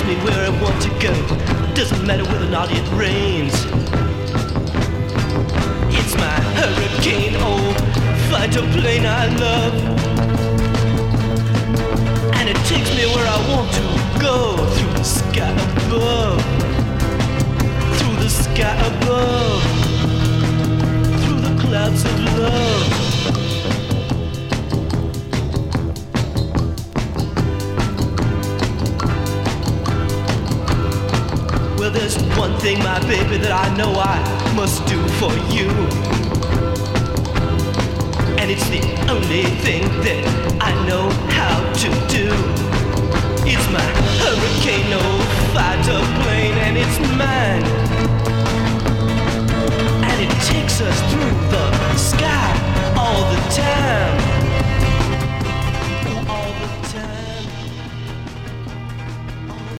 me where I want to go. Doesn't matter whether or not it rains. It's my hurricane, oh, fighter plane I love. And it takes me where I want to go. Through the sky above. Through the sky above. Through the clouds of love. Well, there's one thing, my baby, that I know I must do for you. And it's the only thing that I know how to do. It's my